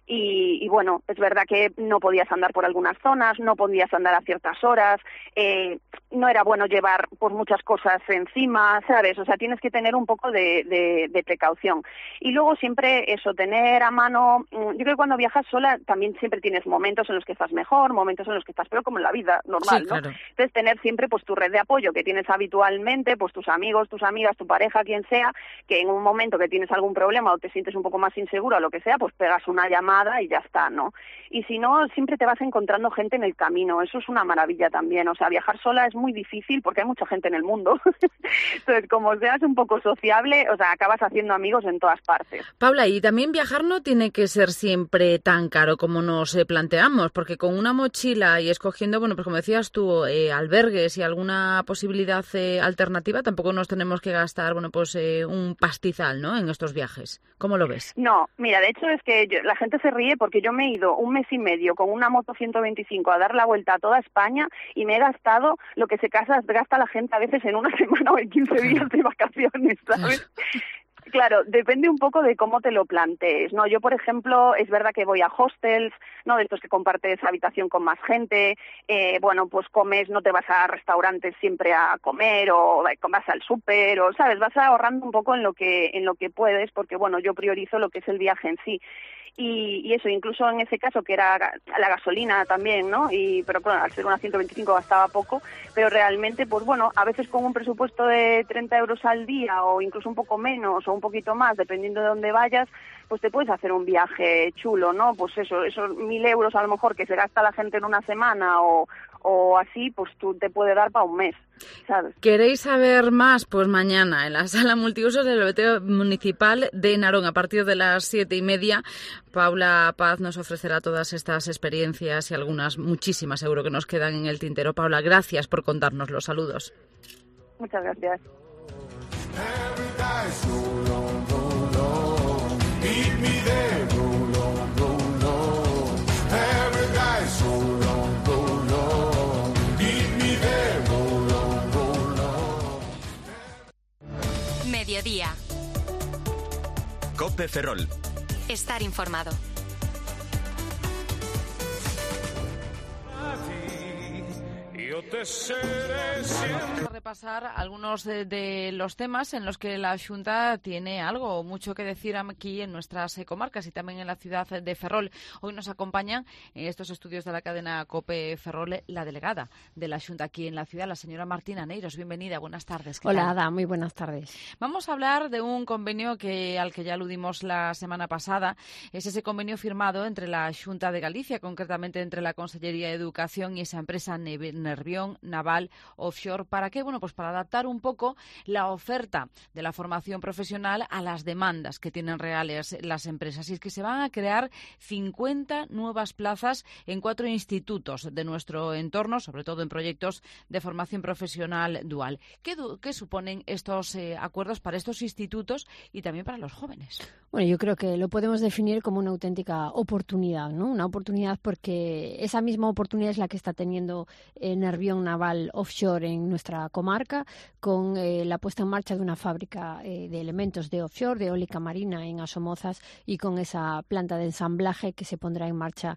Speaker 10: Y, y bueno, es verdad que no podías andar por algunas zonas, no podías andar a ciertas horas, eh, no era bueno llevar pues muchas cosas encima, ¿sabes? O sea, tienes que tener un poco de, de, de precaución. Y luego siempre eso, tener a mano, yo creo que cuando viajas sola también siempre tienes momentos en los que estás mejor, momentos en los que estás peor, como en la vida normal,
Speaker 7: sí, claro.
Speaker 10: ¿no? Entonces tener siempre pues tu red de apoyo que tienes habitualmente, pues tus amigos, tus amigas, tu pareja, quien sea, que en un momento que tienes algún problema o te sientes un poco más insegura o lo que sea, pues pegas una llamada y ya está, ¿no? Y si no, siempre te vas encontrando gente en el camino, eso es una maravilla también, o sea, viajar sola es muy difícil porque hay mucha gente en el mundo, entonces como seas un poco sociable, o sea, acabas haciendo amigos en todas partes.
Speaker 7: Paula, y también viajar no tiene que ser siempre tan caro como nos eh, planteamos, porque con una mochila y escogiendo, bueno, pues como decías tú, eh, albergues y alguna posibilidad eh, alternativa, tampoco nos tenemos que gastar, bueno, pues eh, un pastizal, ¿no?, en estos viajes. ¿Cómo lo ves?
Speaker 10: No, mira, de hecho es que yo, la gente se ríe porque yo me he ido un mes y medio con una moto ciento veinticinco a dar la vuelta a toda España y me he gastado lo que se casa, gasta la gente a veces en una semana o en quince días de vacaciones, ¿sabes? Claro, depende un poco de cómo te lo plantees, ¿no? Yo, por ejemplo, es verdad que voy a hostels, ¿no?, de estos que compartes habitación con más gente, eh, bueno, pues comes, no te vas a restaurantes siempre a comer o vas al súper o, ¿sabes? Vas ahorrando un poco en lo que en lo que puedes porque, bueno, yo priorizo lo que es el viaje en sí. Y, y eso, incluso en ese caso que era la gasolina también, ¿no? Y pero bueno, al ser una ciento veinticinco gastaba poco, pero realmente, pues bueno, a veces con un presupuesto de treinta euros al día o incluso un poco menos o un poquito más, dependiendo de dónde vayas, pues te puedes hacer un viaje chulo, ¿no? Pues eso, esos mil euros a lo mejor que se gasta la gente en una semana o, o así, pues tú te puede dar para un mes, ¿sabes?
Speaker 7: ¿Queréis saber más? Pues mañana en la sala multiusos del Biblioteca Municipal de Narón, a partir de las siete y media, Paula Paz nos ofrecerá todas estas experiencias y algunas, muchísimas seguro que nos quedan en el tintero. Paula, gracias por contarnos los saludos.
Speaker 10: Muchas gracias.
Speaker 2: Mediodía.
Speaker 8: COPE Ferrol.
Speaker 2: Estar informado.
Speaker 3: Vamos a repasar algunos de, de los temas en los que la Xunta tiene algo, mucho que decir aquí en nuestras eh, comarcas y también en la ciudad de Ferrol. Hoy nos acompañan en estos estudios de la cadena COPE Ferrol la delegada de la Xunta aquí en la ciudad, la señora Martina Neiros. Bienvenida, buenas tardes.
Speaker 11: Hola, Ada, muy buenas tardes.
Speaker 3: Vamos a hablar de un convenio que al que ya aludimos la semana pasada. Es ese convenio firmado entre la Xunta de Galicia, concretamente entre la Consellería de Educación y esa empresa Nervión Naval Offshore. ¿Para qué? Bueno, bueno, pues para adaptar un poco la oferta de la formación profesional a las demandas que tienen reales las empresas. Y es que se van a crear cincuenta nuevas plazas en cuatro institutos de nuestro entorno, sobre todo en proyectos de formación profesional dual. ¿Qué, qué suponen estos eh, acuerdos para estos institutos y también para los jóvenes?
Speaker 8: Bueno, yo creo que lo podemos definir como una auténtica oportunidad, ¿no? Una oportunidad porque esa misma oportunidad es la que está teniendo eh, Nervión Naval Offshore en nuestra comarca, con eh, la puesta en marcha de una fábrica eh, de elementos de offshore, de eólica marina en Asomozas, y con esa planta de ensamblaje que se pondrá en marcha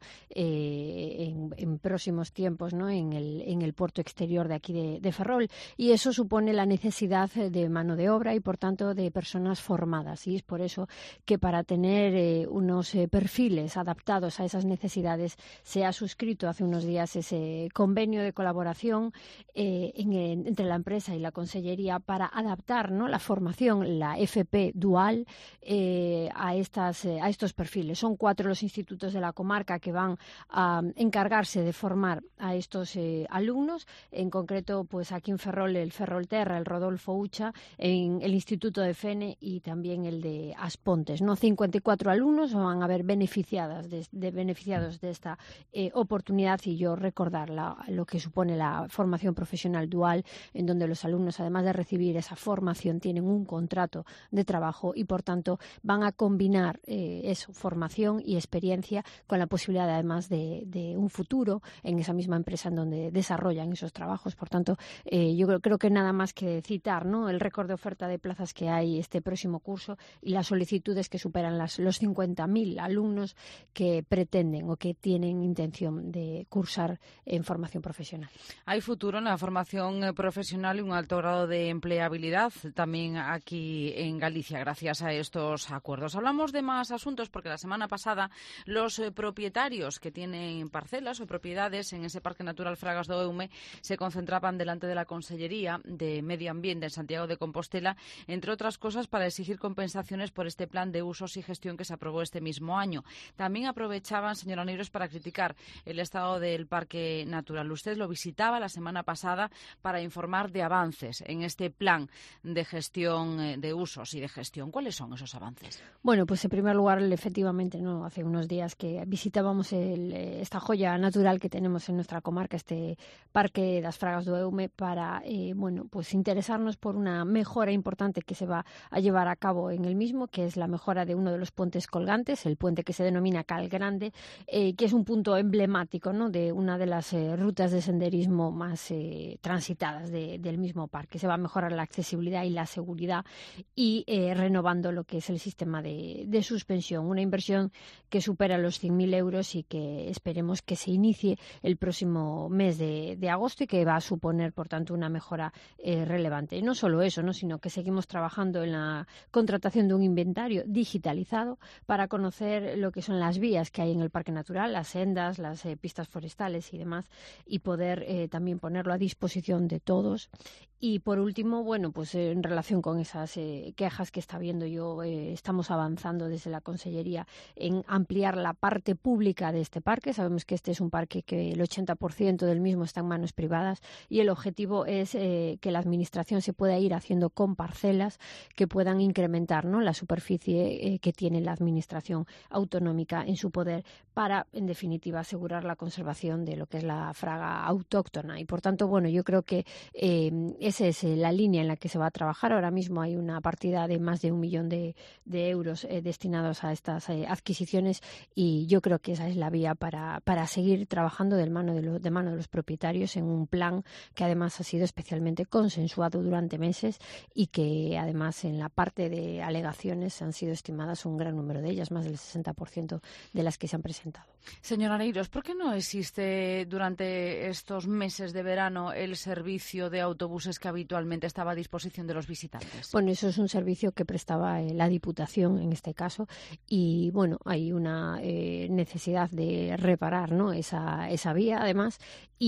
Speaker 8: eh, en, en próximos tiempos, ¿no? en, el, en el puerto exterior de aquí de, de Ferrol. Y eso supone la necesidad de mano de obra y, por tanto, de personas formadas. Y es por eso que para tener eh, unos eh, perfiles adaptados a esas necesidades se ha suscrito hace unos días ese convenio de colaboración eh, en, en, entre la empresa y la Consellería para adaptar, ¿no? la formación, la F P dual, eh, a, estas, eh, a estos perfiles. Son cuatro los institutos de la comarca que van a encargarse de formar a estos eh, alumnos. En concreto, pues aquí en Ferrol, el Ferrolterra, el Rodolfo Ucha, en el Instituto de Fene y también el de Aspontes, ¿no? cincuenta y cuatro alumnos van a ver beneficiadas de, de beneficiados de esta eh, oportunidad, y yo recordar la, lo que supone la formación profesional dual, en donde los alumnos, además de recibir esa formación, tienen un contrato de trabajo y, por tanto, van a combinar eh, eso, formación y experiencia, con la posibilidad, además, de, de un futuro en esa misma empresa en donde desarrollan esos trabajos. Por tanto, eh, yo creo, creo que nada más que citar, ¿no? el récord de oferta de plazas que hay este próximo curso y las solicitudes que superan las, los cincuenta mil alumnos que pretenden o que tienen intención de cursar en formación profesional.
Speaker 3: Hay futuro en la formación profesional y un alto grado de empleabilidad también aquí en Galicia gracias a estos acuerdos. Hablamos de más asuntos porque la semana pasada los eh, propietarios que tienen parcelas o propiedades en ese Parque Natural Fragas do Eume se concentraban delante de la Consellería de Medio Ambiente en Santiago de Compostela, entre otras cosas para exigir compensaciones por este plan de usos y gestión que se aprobó este mismo año. También aprovechaban, señora Neiros, para criticar el estado del Parque Natural. Usted lo visitaba la semana pasada para informar de avances en este plan de gestión de usos y de gestión. ¿Cuáles son esos avances?
Speaker 8: Bueno, pues en primer lugar, efectivamente, no hace unos días que visitábamos el, esta joya natural que tenemos en nuestra comarca, este Parque das Fragas do Eume, para eh, bueno, pues interesarnos por una mejora importante que se va a llevar a cabo en el mismo, que es la mejora de uno de los puentes colgantes, el puente que se denomina Cal Grande, eh, que es un punto emblemático, ¿no? de una de las eh, rutas de senderismo más eh, transitadas de, del mismo parque. Se va a mejorar la accesibilidad y la seguridad y eh, renovando lo que es el sistema de, de suspensión. Una inversión que supera los cien mil euros y que esperemos que se inicie el próximo mes de, de agosto y que va a suponer, por tanto, una mejora eh, relevante. Y no solo eso, ¿no? sino que seguimos trabajando en la contratación de un inventario digitalizado para conocer lo que son las vías que hay en el Parque Natural, las sendas, las eh, pistas forestales y demás, y poder eh, también ponerlo a disposición de todos. Y por último, bueno, pues eh, en relación con esas eh, quejas que está viendo yo, eh, estamos avanzando desde la Consellería en ampliar la parte pública de este parque. Sabemos que este es un parque que el ochenta por ciento del mismo está en manos privadas y el objetivo es eh, que la Administración se pueda ir haciendo con parcelas que puedan incrementar, ¿no? la superficie eh, que tiene la Administración autonómica en su poder para, en definitiva, asegurar la conservación de lo que es la fraga autóctona. Y, por tanto, bueno, yo creo que eh, esa es la línea en la que se va a trabajar. Ahora mismo hay una partida de más de un millón de, de euros eh, destinados a estas eh, adquisiciones y yo creo que esa es la vía para, para seguir trabajando de mano de, lo, de mano de los propietarios en un plan que además ha sido especialmente consensuado durante meses y que además en la parte de alegaciones han sido estimadas un gran número de ellas, más del sesenta por ciento de las que se han presentado.
Speaker 3: Señora Neiros, ¿por qué no existe durante estos meses de verano el servicio de autobuses que habitualmente estaba a disposición de los visitantes?
Speaker 8: Bueno, eso es un servicio que prestaba eh, la Diputación en este caso y bueno, hay una eh, necesidad de reparar, ¿no? esa, esa vía además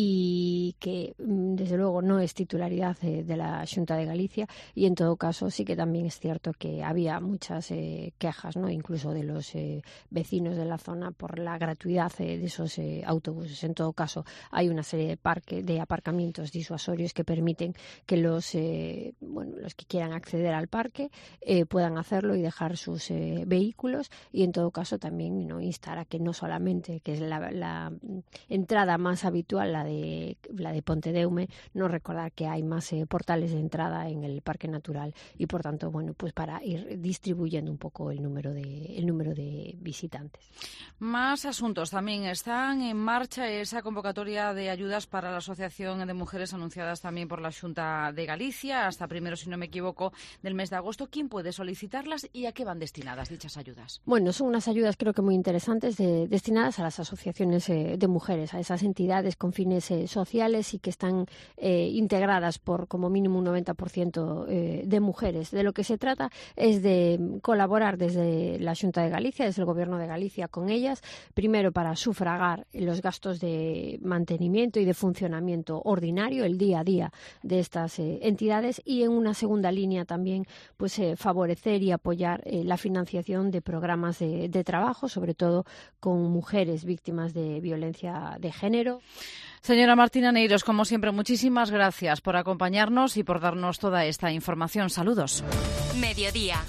Speaker 8: y que desde luego no es titularidad de, de la Xunta de Galicia y en todo caso sí que también es cierto que había muchas eh, quejas, ¿no? incluso de los eh, vecinos de la zona por la gratuidad eh, de esos eh, autobuses. En todo caso hay una serie de, parque, de aparcamientos disuasorios que permiten que los eh, bueno los que quieran acceder al parque eh, puedan hacerlo y dejar sus eh, vehículos, y en todo caso también no instar a que no solamente, que es la, la entrada más habitual, la de la de Pontedeume, no recordar que hay más eh, portales de entrada en el Parque Natural, y por tanto, bueno, pues para ir distribuyendo un poco el número de el número de visitantes.
Speaker 3: Más asuntos también. Están en marcha esa convocatoria de ayudas para la Asociación de Mujeres anunciadas también por la Xunta de Galicia hasta primero, si no me equivoco, del mes de agosto. ¿Quién puede solicitarlas y a qué van destinadas dichas ayudas?
Speaker 8: Bueno, son unas ayudas creo que muy interesantes de, destinadas a las asociaciones eh, de mujeres, a esas entidades con fines eh, sociales y que están eh, integradas por como mínimo un noventa por ciento eh, de mujeres. De lo que se trata es de colaborar desde la Xunta de Galicia, desde el Gobierno de Galicia con ellas, primero para sufragar los gastos de mantenimiento y de funcionamiento ordinario, el día a día de estas eh, entidades, y en una segunda línea también pues eh, favorecer y apoyar eh, la financiación de programas de, de trabajo, sobre todo con mujeres víctimas de violencia de género.
Speaker 3: Señora Martina Neiros, como siempre, muchísimas gracias por acompañarnos y por darnos toda esta información. Saludos.
Speaker 2: Mediodía.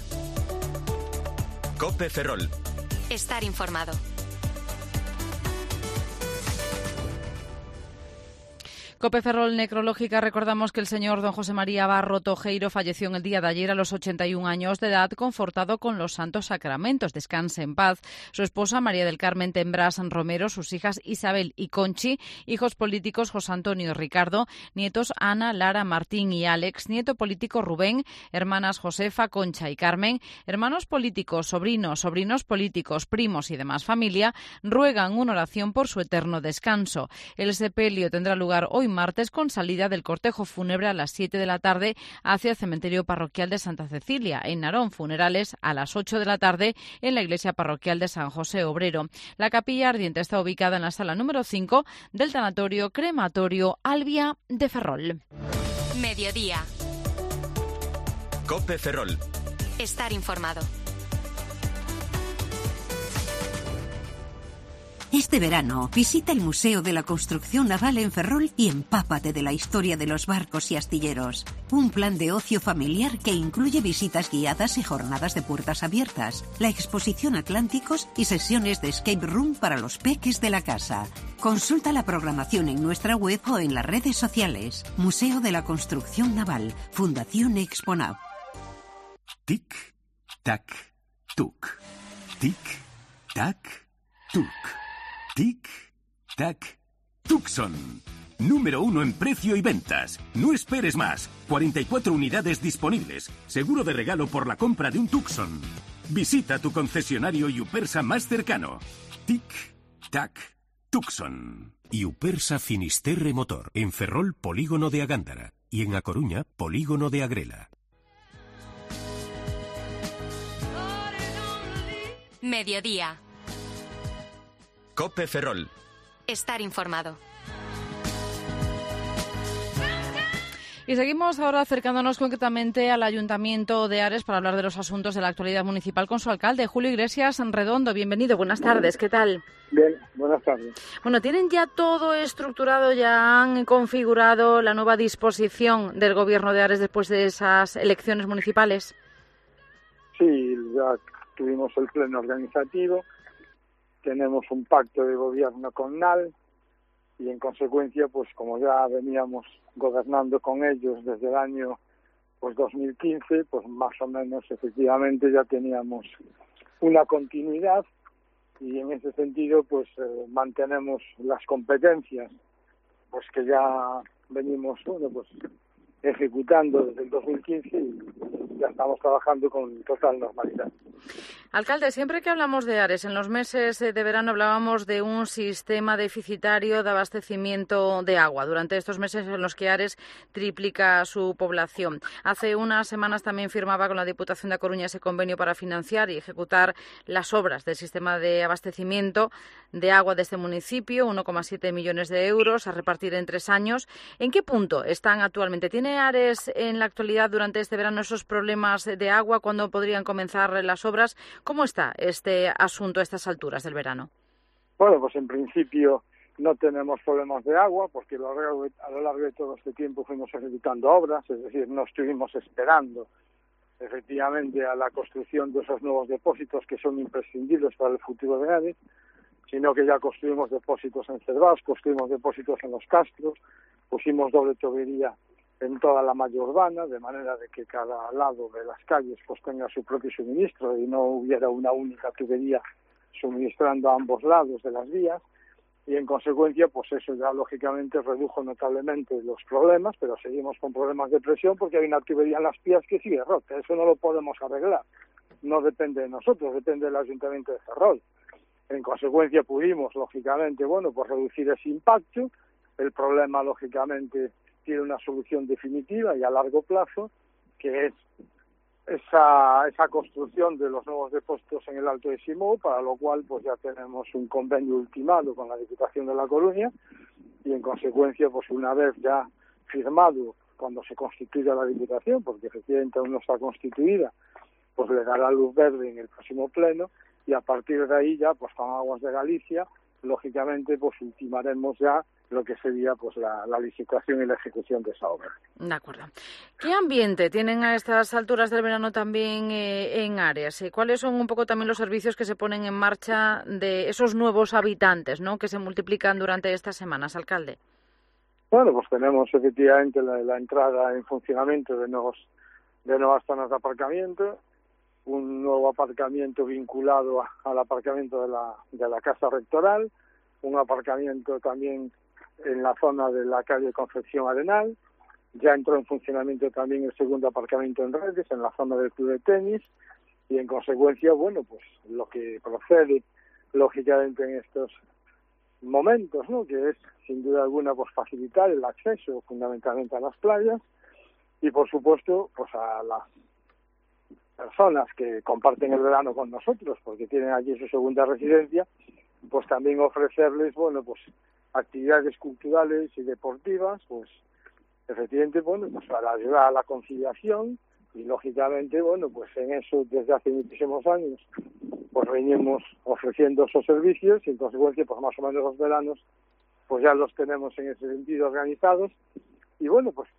Speaker 11: COPE Ferrol.
Speaker 2: Estar informado.
Speaker 3: COPE Ferrol Necrológica. Recordamos que el señor don José María Barro Tojeiro falleció en el día de ayer a los ochenta y un años de edad, confortado con los santos sacramentos. Descanse en paz. Su esposa María del Carmen Tembrás Romero, sus hijas Isabel y Conchi, hijos políticos José Antonio y Ricardo, nietos Ana, Lara, Martín y Alex, nieto político Rubén, hermanas Josefa, Concha y Carmen, hermanos políticos, sobrinos, sobrinos políticos, primos y demás familia, ruegan una oración por su eterno descanso. El sepelio tendrá lugar hoy martes con salida del cortejo fúnebre a las siete de la tarde hacia el cementerio parroquial de Santa Cecilia. En Narón, funerales a las ocho de la tarde en la iglesia parroquial de San José Obrero. La capilla ardiente está ubicada en la sala número cinco del tanatorio crematorio Albia de Ferrol.
Speaker 2: Mediodía.
Speaker 11: COPE Ferrol.
Speaker 2: Estar informado.
Speaker 12: Este verano, visita el Museo de la Construcción Naval en Ferrol y empápate de la historia de los barcos y astilleros. Un plan de ocio familiar que incluye visitas guiadas y jornadas de puertas abiertas, la exposición Atlánticos y sesiones de escape room para los peques de la casa. Consulta la programación en nuestra web o en las redes sociales. Museo de la Construcción Naval, Fundación Exponav.
Speaker 13: Tic, tac, tuc. Tic, tac, tuc. Tic, tac, Tucson. Número uno en precio y ventas. No esperes más. cuarenta y cuatro unidades disponibles. Seguro de regalo por la compra de un Tucson. Visita tu concesionario Iupersa más cercano. Tic, tac, Tucson. Iupersa Finisterre Motor. En Ferrol, Polígono de Agándara. Y en A Coruña, Polígono de Agrela.
Speaker 2: Mediodía.
Speaker 11: COPE Ferrol.
Speaker 2: Estar informado.
Speaker 3: Y seguimos ahora acercándonos concretamente al Ayuntamiento de Ares para hablar de los asuntos de la actualidad municipal con su alcalde, Julio Iglesias Redondo. Bienvenido, buenas tardes, ¿qué tal?
Speaker 14: Bien, buenas tardes.
Speaker 3: Bueno, ¿tienen ya todo estructurado, ya han configurado la nueva disposición del Gobierno de Ares después de esas elecciones municipales?
Speaker 14: Sí, ya tuvimos el pleno organizativo. Tenemos un pacto de gobierno con N A L y en consecuencia, pues como ya veníamos gobernando con ellos desde el año pues dos mil quince, pues más o menos efectivamente ya teníamos una continuidad y en ese sentido pues eh, mantenemos las competencias pues que ya venimos bueno pues ejecutando desde el dos mil quince y ya estamos trabajando con total normalidad.
Speaker 3: Alcalde, siempre que hablamos de Ares, en los meses de verano hablábamos de un sistema deficitario de abastecimiento de agua, durante estos meses en los que Ares triplica su población. Hace unas semanas también firmaba con la Diputación de A Coruña ese convenio para financiar y ejecutar las obras del sistema de abastecimiento de agua de este municipio, uno coma siete millones de euros a repartir en tres años. ¿En qué punto están actualmente? ¿Tiene Ares en la actualidad durante este verano esos problemas de agua? ¿Cuándo podrían comenzar las obras? ¿Cómo está este asunto a estas alturas del verano?
Speaker 14: Bueno, pues en principio no tenemos problemas de agua, porque a lo largo de, a lo largo de todo este tiempo fuimos ejecutando obras, es decir, no estuvimos esperando efectivamente a la construcción de esos nuevos depósitos que son imprescindibles para el futuro de Cádiz, sino que ya construimos depósitos en Cervás, construimos depósitos en los Castros, pusimos doble tubería en toda la malla urbana, de manera de que cada lado de las calles pues tenga su propio suministro y no hubiera una única tubería suministrando a ambos lados de las vías, y en consecuencia pues eso ya lógicamente redujo notablemente los problemas, pero seguimos con problemas de presión porque hay una tubería en las vías que sigue rota, eso no lo podemos arreglar, no depende de nosotros, depende del Ayuntamiento de Ferrol. En consecuencia pudimos lógicamente, bueno, pues reducir ese impacto, el problema lógicamente tiene una solución definitiva y a largo plazo, que es esa esa construcción de los nuevos depósitos en el Alto de Simó, para lo cual pues ya tenemos un convenio ultimado con la Diputación de La Coruña y en consecuencia pues una vez ya firmado cuando se constituya la Diputación, porque efectivamente aún no está constituida, pues le dará luz verde en el próximo pleno y a partir de ahí ya pues con Aguas de Galicia lógicamente pues ultimaremos ya lo que sería pues la, la licitación y la ejecución de esa obra.
Speaker 3: De acuerdo. ¿Qué ambiente tienen a estas alturas del verano también eh, en Ares? ¿Cuáles son un poco también los servicios que se ponen en marcha de esos nuevos habitantes, ¿no?, que se multiplican durante estas semanas, alcalde?
Speaker 14: Bueno, pues tenemos efectivamente la, la entrada en funcionamiento de nuevos de nuevas zonas de aparcamiento, un nuevo aparcamiento vinculado a, al aparcamiento de la, de la Casa Rectoral, un aparcamiento también en la zona de la calle Concepción Arenal, ya entró en funcionamiento también el segundo aparcamiento en Redes, en la zona del club de tenis, y en consecuencia, bueno, pues lo que procede lógicamente en estos momentos, ¿no?, que es sin duda alguna pues facilitar el acceso fundamentalmente a las playas y por supuesto pues a las personas que comparten el verano con nosotros porque tienen allí su segunda residencia, pues también ofrecerles, bueno, pues actividades culturales y deportivas, pues efectivamente, bueno, pues para ayudar a la conciliación y lógicamente, bueno, pues en eso desde hace muchísimos años pues venimos ofreciendo esos servicios y en consecuencia pues más o menos los veranos pues ya los tenemos en ese sentido organizados y bueno, pues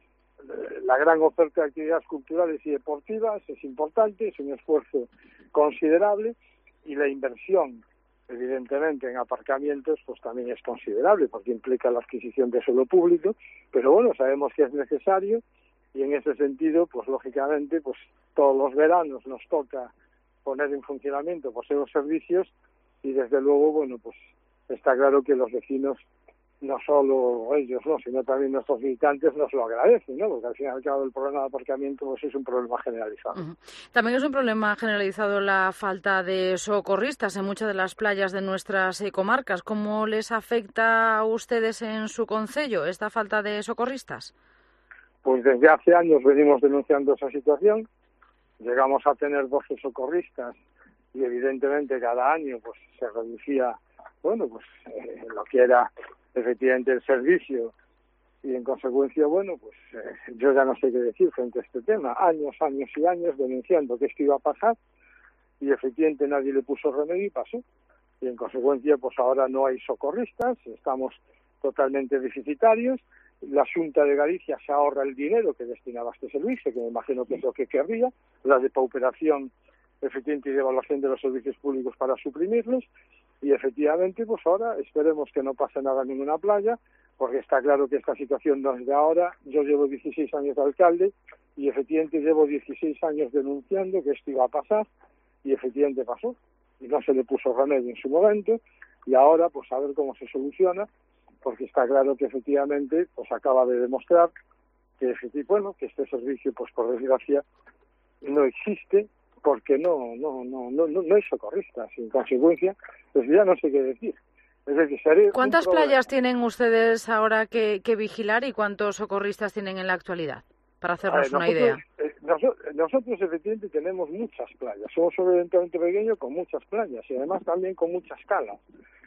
Speaker 14: la gran oferta de actividades culturales y deportivas es importante, es un esfuerzo considerable y la inversión evidentemente en aparcamientos pues también es considerable porque implica la adquisición de suelo público, pero bueno, sabemos que es necesario y en ese sentido pues lógicamente pues todos los veranos nos toca poner en funcionamiento pues esos servicios y desde luego bueno pues está claro que los vecinos no solo ellos, no, sino también nuestros visitantes nos lo agradecen, ¿no? Porque al fin y al cabo el problema de aparcamiento pues es un problema generalizado.
Speaker 3: Uh-huh. También es un problema generalizado la falta de socorristas en muchas de las playas de nuestras eh, comarcas. ¿Cómo les afecta a ustedes en su concello esta falta de socorristas?
Speaker 14: Pues desde hace años venimos denunciando esa situación. Llegamos a tener doce socorristas y evidentemente cada año pues se reducía, bueno, pues eh, lo que era efectivamente el servicio y en consecuencia, bueno, pues eh, yo ya no sé qué decir frente a este tema. Años, años y años denunciando que esto iba a pasar y efectivamente nadie le puso remedio y pasó. Y en consecuencia, pues ahora no hay socorristas, estamos totalmente deficitarios. La Xunta de Galicia se ahorra el dinero que destinaba a este servicio, que me imagino que es lo que querría, la depauperación efectivamente y de evaluación de los servicios públicos para suprimirlos. Y efectivamente, pues ahora esperemos que no pase nada en ninguna playa, porque está claro que esta situación no es de ahora. Yo llevo dieciséis años de alcalde y efectivamente llevo dieciséis años denunciando que esto iba a pasar y efectivamente pasó. Y no se le puso remedio en su momento y ahora pues a ver cómo se soluciona, porque está claro que efectivamente pues acaba de demostrar que bueno, que este servicio pues por desgracia no existe porque no no no no no, no hay socorristas, en consecuencia pues ya no sé qué decir. Es decir, sería
Speaker 3: ¿cuántas playas tienen ustedes ahora que, que vigilar y cuántos socorristas tienen en la actualidad? Para hacernos ver, una
Speaker 14: nosotros,
Speaker 3: idea.
Speaker 14: Eh, nosotros, nosotros efectivamente tenemos muchas playas, somos evidentemente pequeños con muchas playas y además también con muchas calas.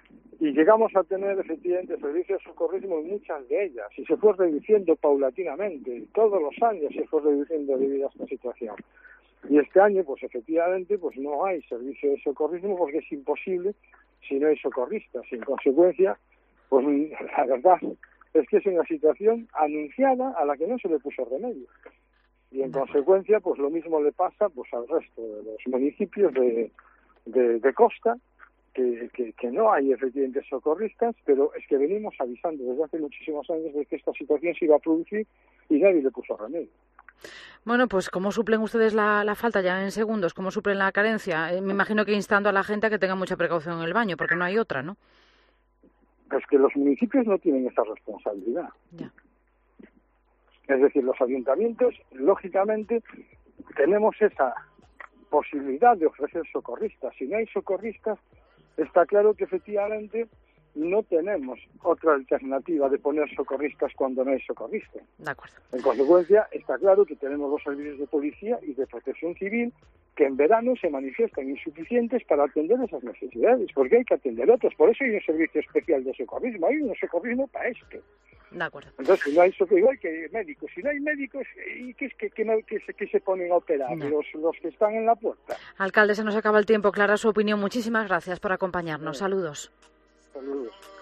Speaker 14: Y llegamos a tener efectivamente servicios de socorrismo en muchas de ellas y se fue reduciendo paulatinamente, todos los años se fue reduciendo debido a esta situación. Y este año, pues efectivamente, pues no hay servicio de socorrismo porque es imposible si no hay socorristas. Y en consecuencia, Pues la verdad es que es una situación anunciada a la que no se le puso remedio. Y en consecuencia, pues lo mismo le pasa pues al resto de los municipios de, de, de costa, que, que, que no hay efectivamente socorristas, pero es que venimos avisando desde hace muchísimos años de que esta situación se iba a producir y nadie le puso remedio.
Speaker 3: Bueno, pues ¿cómo suplen ustedes la, la falta ya en segundos? ¿Cómo suplen la carencia? Eh, me imagino que instando a la gente a que tenga mucha precaución en el baño, porque no hay otra, ¿no?
Speaker 14: Es que los municipios no tienen esa responsabilidad.
Speaker 3: Ya.
Speaker 14: Es decir, los ayuntamientos, lógicamente, tenemos esa posibilidad de ofrecer socorristas. Si no hay socorristas, está claro que efectivamente no tenemos otra alternativa de poner socorristas cuando no hay socorristas.
Speaker 3: De acuerdo.
Speaker 14: En consecuencia, está claro que tenemos los servicios de policía y de protección civil que en verano se manifiestan insuficientes para atender esas necesidades, porque hay que atender otras. Por eso hay un servicio especial de socorrismo, hay un socorrismo para esto.
Speaker 3: De acuerdo.
Speaker 14: Entonces, si no hay socorrismo, hay que médicos. Si no hay médicos, ¿y qué, es que, que, no, que, se, que se ponen a operar? No. Los, los que están en la puerta.
Speaker 3: Alcalde, se nos acaba el tiempo. Clara su opinión. Muchísimas gracias por acompañarnos. Saludos.
Speaker 14: Saludos.